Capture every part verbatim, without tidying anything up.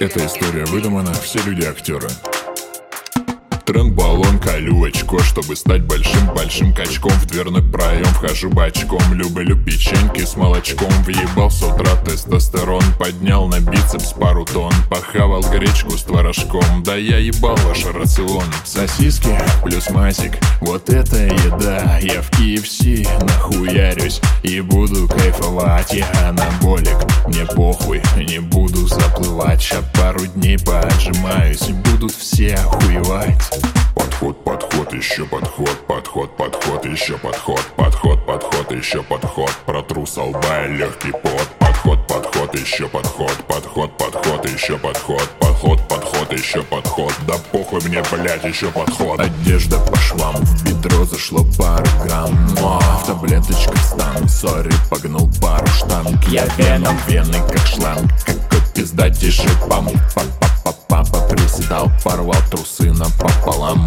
Эта история выдумана, все люди актеры. Тренд, баллон, колю очко, чтобы стать большим-большим качком. В дверной проем вхожу бочком. Люблю печеньки с молочком. Въебал с утра тестостерон. Поднял на бицепс пару тонн. Похавал гречку с творожком. Да я ебал ваш рацион. Сосиски плюс масик, вот это еда. Я в кей эф си нахуярюсь и буду кайфовать. Я анаболик, мне похуй, не буду заплывать. Ща пару дней поотжимаюсь и будут все охуевать. Подход, подход, еще подход, подход, подход, еще подход, подход, подход, еще подход. Протру со лба и легкий пот. Подход, подход, еще подход, подход, подход, еще подход, подход, подход, еще подход. Да похуй мне, блять, еще подход. Одежда по швам, в бедро зашло пару грамм. Но в таблеточках стану, сори, погнул пару штанг. Я веном, вены как шланг, какой пиздатейший памп. Папа приседал, порвал трусы напополам.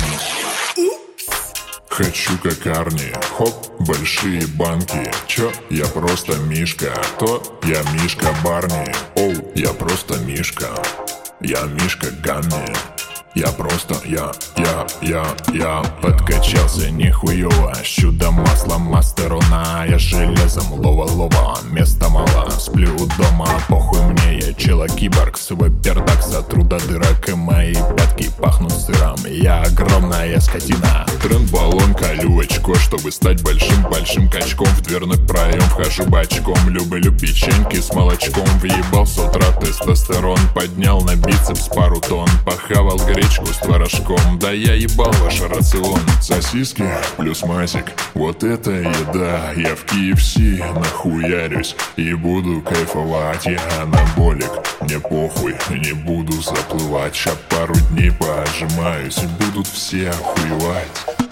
Хочу как Арни, хоп, большие банки. Чё? Я просто Мишка. То я Мишка Барни. Оу, я просто Мишка. Я Мишка Гамми. Я просто, я, я, я, я подкачался нихуево. С чудом масла мастерона. Я железом лова-лова, места мало. Сплю дома, похуй мне, я чела-киборг. Свой пердак сотру до дырок, и мои пятки пахнут сыром. Я огромная скотина. Тренд, баллон, колю очко, чтобы стать большим-большим качком. В дверной проем вхожу бочком. Люблю печеньки с молочком. Въебал с утра тестостерон. Поднял на бицепс пару тонн. Похавал гречку с творожком. Да я ебал ваш рацион. Сосиски плюс масик, вот это еда. Я в кей эф си нахуярюсь и буду кайфовать. Я анаболик, мне похуй, не буду заплывать. Ща пару дней поотжимаюсь и будут все охуевать.